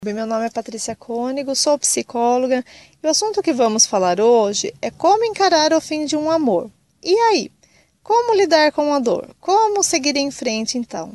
Meu nome é Patrícia Cônego, sou psicóloga e o assunto que vamos falar hoje é como encarar o fim de um amor. E aí? Como lidar com a dor? Como seguir em frente então?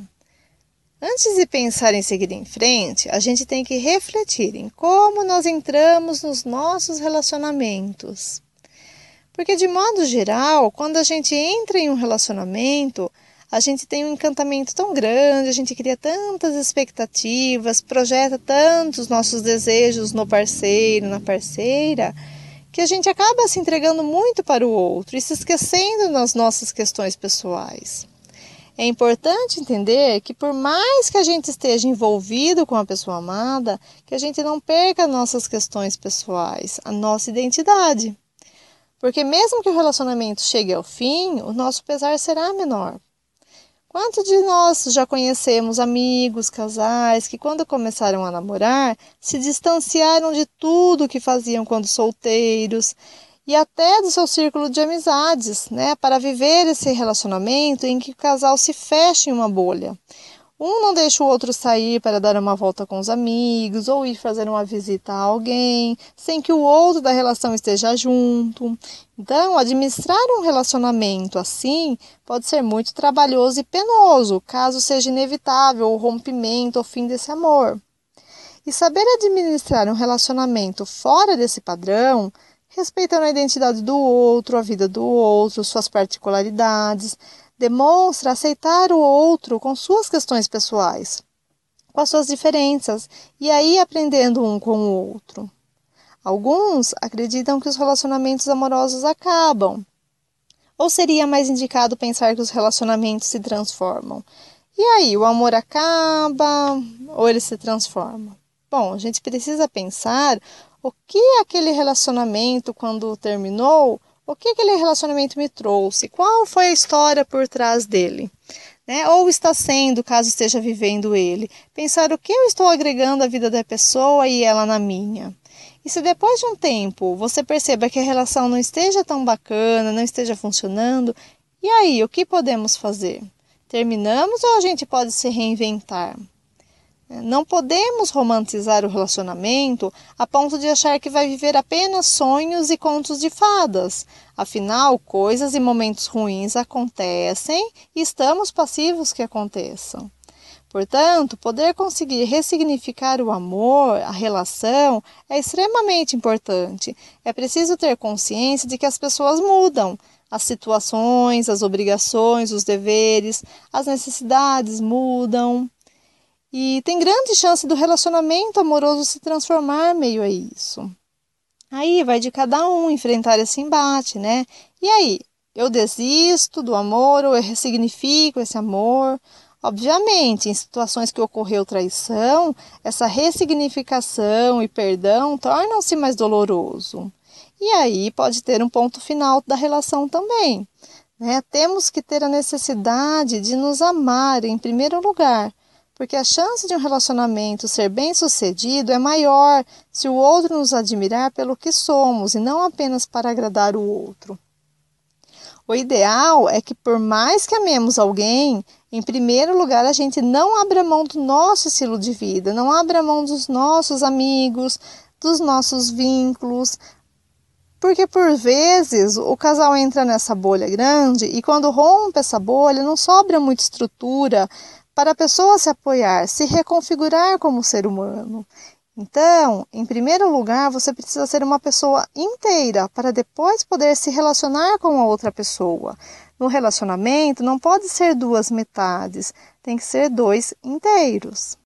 Antes de pensar em seguir em frente, a gente tem que refletir em como nós entramos nos nossos relacionamentos. Porque de modo geral, quando a gente entra em um relacionamento, a gente tem um encantamento tão grande, a gente cria tantas expectativas, projeta tantos nossos desejos no parceiro, na parceira, que a gente acaba se entregando muito para o outro e se esquecendo das nossas questões pessoais. É importante entender que por mais que a gente esteja envolvido com a pessoa amada, que a gente não perca nossas questões pessoais, a nossa identidade. Porque mesmo que o relacionamento chegue ao fim, o nosso pesar será menor. Quantos de nós já conhecemos amigos, casais, que quando começaram a namorar, se distanciaram de tudo que faziam quando solteiros e até do seu círculo de amizades, para viver esse relacionamento em que o casal se fecha em uma bolha. Um não deixa o outro sair para dar uma volta com os amigos ou ir fazer uma visita a alguém, sem que o outro da relação esteja junto. Então, administrar um relacionamento assim pode ser muito trabalhoso e penoso, caso seja inevitável o rompimento ou fim desse amor. E saber administrar um relacionamento fora desse padrão, respeitando a identidade do outro, a vida do outro, suas particularidades, demonstra aceitar o outro com suas questões pessoais, com as suas diferenças, e aí aprendendo um com o outro. Alguns acreditam que os relacionamentos amorosos acabam, ou seria mais indicado pensar que os relacionamentos se transformam. E aí, o amor acaba ou ele se transforma? Bom, a gente precisa pensar o que aquele relacionamento, quando terminou, o que aquele relacionamento me trouxe? Qual foi a história por trás dele? Ou está sendo, caso esteja vivendo ele. Pensar o que eu estou agregando à vida da pessoa e ela na minha. E se depois de um tempo você perceba que a relação não esteja tão bacana, não esteja funcionando, e aí, o que podemos fazer? Terminamos ou a gente pode se reinventar? Não podemos romantizar o relacionamento a ponto de achar que vai viver apenas sonhos e contos de fadas. Afinal, coisas e momentos ruins acontecem e estamos passivos que aconteçam. Portanto, poder conseguir ressignificar o amor, a relação, é extremamente importante. É preciso ter consciência de que as pessoas mudam. As situações, as obrigações, os deveres, as necessidades mudam. E tem grande chance do relacionamento amoroso se transformar meio a isso. Aí vai de cada um enfrentar esse embate, E aí, eu desisto do amor ou eu ressignifico esse amor? Obviamente, em situações que ocorreu traição, essa ressignificação e perdão tornam-se mais doloroso. E aí pode ter um ponto final da relação também. Temos que ter a necessidade de nos amar em primeiro lugar, porque a chance de um relacionamento ser bem-sucedido é maior se o outro nos admirar pelo que somos e não apenas para agradar o outro. O ideal é que, por mais que amemos alguém, em primeiro lugar a gente não abra mão do nosso estilo de vida, não abra mão dos nossos amigos, dos nossos vínculos, porque por vezes o casal entra nessa bolha grande e quando rompe essa bolha não sobra muita estrutura para a pessoa se apoiar, se reconfigurar como ser humano. Então, em primeiro lugar, você precisa ser uma pessoa inteira para depois poder se relacionar com a outra pessoa. No relacionamento, não pode ser duas metades, tem que ser dois inteiros.